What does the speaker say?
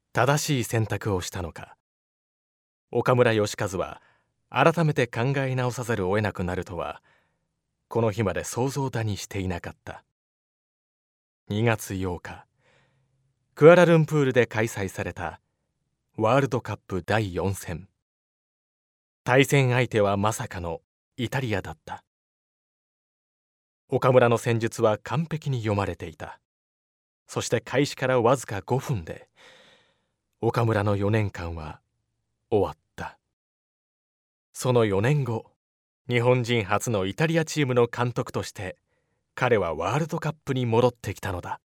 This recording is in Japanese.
正しい選択をしたのか。岡村義和は改めて考え直さざるを得なくなるとはこの日まで想像だにしていなかった。2月8日、クアラルンプールで開催されたワールドカップ第4戦。対戦相手はまさかのイタリアだった。岡村の戦術は完璧に読まれていた。そして開始からわずか5分で岡村の4年間は終わった。その4年後、日本人初のイタリアチームの監督として彼はワールドカップに戻ってきたのだ。